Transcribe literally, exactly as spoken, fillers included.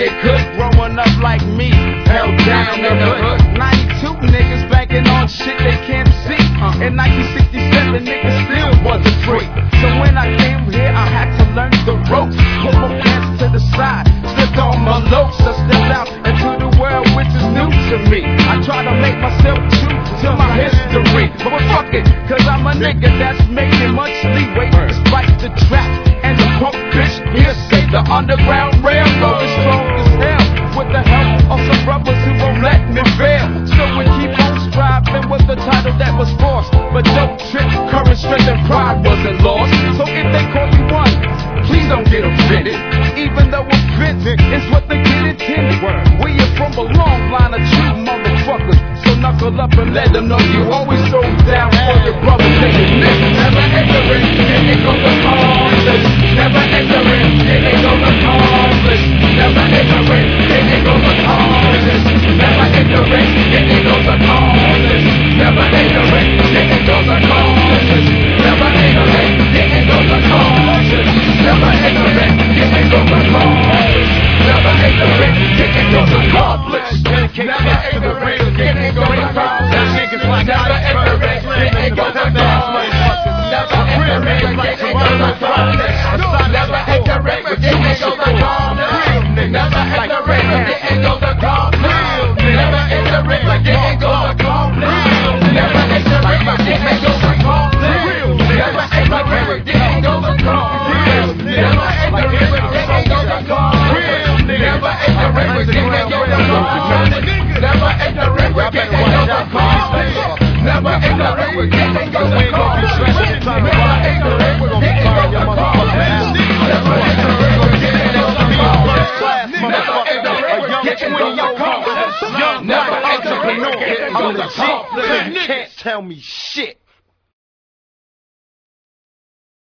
they could. Growing up like me, held down in the hood. ninety-two niggas banking on shit they can't see. In nineteen sixty-seven, niggas still wasn't free. So when I came here, I had to learn the ropes. Pull my pants to the side, slipped on my loafs. I stepped out into the world, which is new to me. I try to make myself true to my history, but fuck it, cause I'm a nigga that's making much leeway. Despite the trap and the punk bitch, here say the Underground Railroad is strong as hell, with the help of some brothers who won't let me fail. So we keep on striving with the title that was forced, but dope trip, courage, strength, and pride wasn't lost. So if they call you one, please don't get offended, even though offensive is what they get intended. We are from a long line of true motherfuckers, so knuckle up and let them know you always so down for your brother, nigga. Never ignorant, and they go accomplish. Never ignorant, and they go accomplish. Never ignorant, and they go accomplish. Never ignorant, and they go accomplish. Never ignorant, and they go accomplish. Never ignorant, and they go accomplish. Never ignorant, and they go accomplish. Never ignorant, and they go accomplish. Never ignorant, and they go accomplish. Niggas like never ignorant, and they go accomplish. Never ignorant, and they go accomplish. Never ignorant, and they go accomplish. Never ignorant, and they go accomplish. Never ignorant, like they ain't go accomplish. Never ignorant, like they ain't go accomplish. Never ignorant, like they ain't go accomplish. Never ignorant, like they ain't go accomplish. Never ignorant, like they ain't go accomplish. Never ignorant, like they ain't go accomplish. Never ignorant, like they ain't go accomplish. Never ignorant, like they ain't go accomplish. Never ignorant, like they ain't go accomplish. Never ignorant, like they ain't go accomplish. Never entrepreneur, I'm the G, so you can't tell me shit.